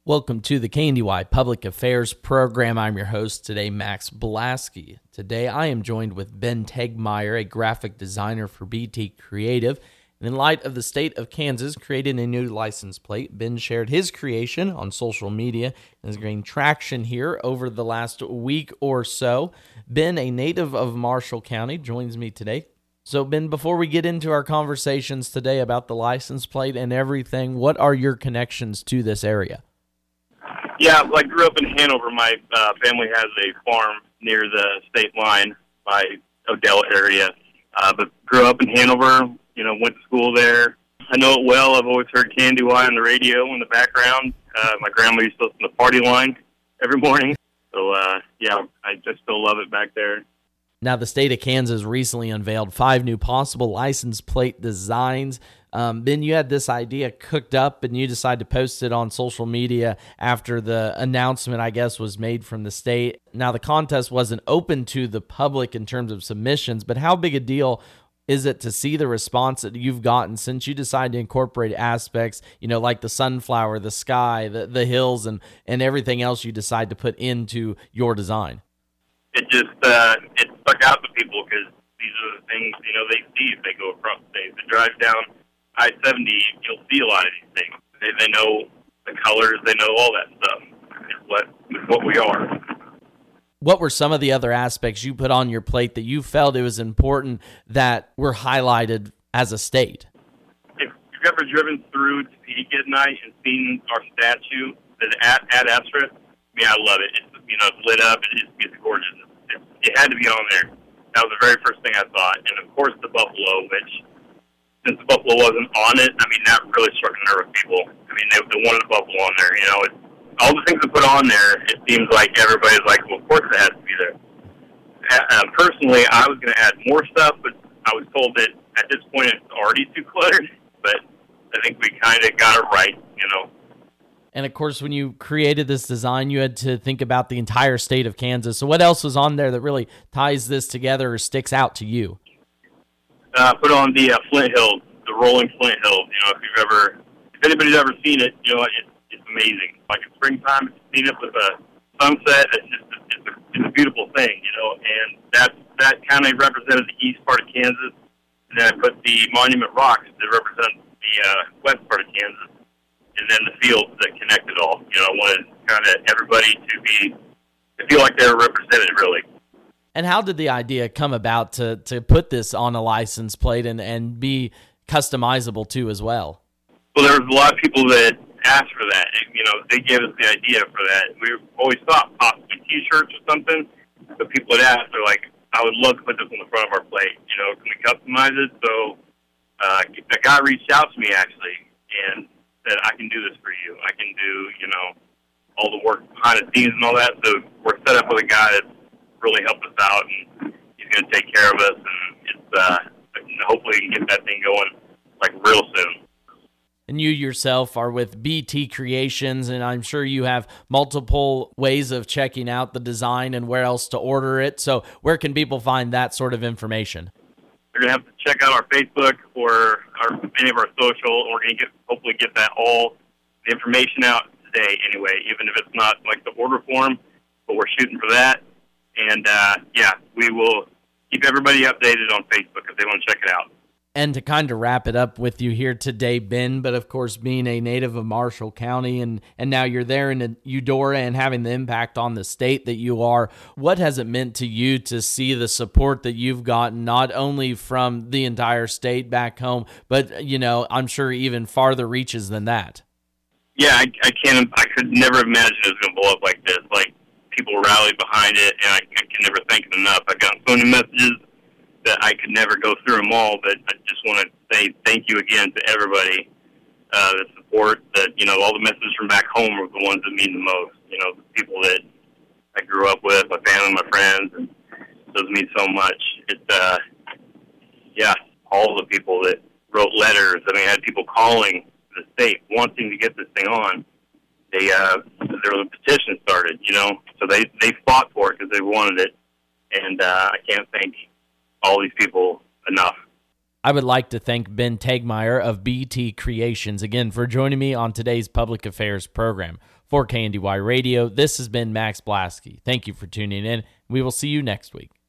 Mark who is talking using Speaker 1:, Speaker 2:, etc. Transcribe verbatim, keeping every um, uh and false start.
Speaker 1: Welcome to the K N D Y Public Affairs Program. I'm your host today, Max Blasky. Today I am joined with Ben Tegmeyer, a graphic designer for B T Creative. And in light of the state of Kansas creating a new license plate, Ben shared his creation on social media and has gained traction here over the last week or so. Ben, a native of Marshall County, joins me today. So, Ben, before we get into our conversations today about the license plate and everything, what are your connections to this area?
Speaker 2: Yeah, well, I grew up in Hanover. My uh, family has a farm near the state line by Odell area. Uh, but grew up in Hanover, you know, went to school there. I know it well. I've always heard K N D Y on the radio in the background. Uh, my grandma used to listen to Party Line every morning. So, uh, yeah, I just still love it back there.
Speaker 1: Now, the state of Kansas recently unveiled five new possible license plate designs. Um, Ben, you had this idea cooked up and you decided to post it on social media after the announcement, I guess, was made from the state. Now, the contest wasn't open to the public in terms of submissions, but how big a deal is it to see the response that you've gotten since you decided to incorporate aspects, you know, like the sunflower, the sky, the, the hills, and, and everything else you decide to put into your design?
Speaker 2: It just, uh, it stuck out to people because these are the things, you know, they see if they go across the state. If they drive down I seventy, you'll see a lot of these things. They, they know the colors, they know all that stuff. It's what, it's what we are.
Speaker 1: What were some of the other aspects you put on your plate that you felt it was important that were highlighted as a state?
Speaker 2: If you've ever driven through Topeka at night and seen our statue, the Ad, Ad Astra, I mean, I love it. It's, you know, it's lit up, and it's, it's gorgeous. It, it had to be on there. That was the very first thing I thought. And, of course, the buffalo, which, since the buffalo wasn't on it, I mean, that really struck a nerve with people. I mean, they, they wanted the buffalo on there, you know. It's, all the things they put on there, it seems like everybody's like, well, of course it has to be there. Uh, personally, I was going to add more stuff, but I was told that at this point it's already too cluttered. But I think we kind of got it right, you know.
Speaker 1: And, of course, when you created this design, you had to think about the entire state of Kansas. So what else was on there that really ties this together or sticks out to you?
Speaker 2: Uh, put on the uh, Flint Hills, the rolling Flint Hills. You know, if you've ever, if anybody's ever seen it, you know, it, it's amazing. Like in springtime, if you've seen it with a sunset, it's just, it's a, it's a beautiful thing, you know, and that, that kind of represented the east part of Kansas. And then I put the Monument Rocks that represent the uh, west part of Kansas. And then the fields that connect it all. You know, I wanted kind of everybody to be, to feel like they were represented, really.
Speaker 1: And how did the idea come about to to put this on a license plate and, and be customizable too as well?
Speaker 2: Well, there was a lot of people that asked for that. And, you know, they gave us the idea for that. We always thought possibly T-shirts or something, but people had asked, they're like, I would love to put this on the front of our plate. You know, can we customize it? So uh, a guy reached out to me, actually, and said, I can do this for you. I can do, you know, all the work behind the scenes and all that. So we're set up with a guy that's really helped us out, and he's going to take care of us, and it's uh, hopefully we can get that thing going like real soon.
Speaker 1: And you yourself are with B T Creations, and I'm sure you have multiple ways of checking out the design and where else to order it. So where can people find that sort of information?
Speaker 2: They're going to have to check out our Facebook or our, any of our social, and we're going to get, hopefully get that all, the information out today anyway, even if it's not like the order form, but we're shooting for that. And, uh, yeah, we will keep everybody updated on Facebook if they want to check it out.
Speaker 1: And to kind of wrap it up with you here today, Ben, but of course being a native of Marshall County and, and now you're there in Eudora and having the impact on the state that you are, what has it meant to you to see the support that you've gotten not only from the entire state back home, but, you know, I'm sure even farther reaches than that?
Speaker 2: Yeah, I, I can't, I could never imagine it was going to blow up like this. Like, people rallied behind it, and I, I can never thank it enough. I got so many messages that I could never go through them all, but I just want to say thank you again to everybody, uh, the support that, you know, all the messages from back home are the ones that mean the most. You know, the people that I grew up with, my family, my friends, and those mean so much. It's, uh, yeah, all the people that wrote letters. I mean, I had people calling the state wanting to get this thing on. They, uh, there was a petition started, you know, so they, they fought for it because they wanted it. And, uh, I can't thank all these people enough.
Speaker 1: I would like to thank Ben Tegmeyer of B T Creations again for joining me on today's Public Affairs program. For K N D Y Radio, this has been Max Blasky. Thank you for tuning in. We will see you next week.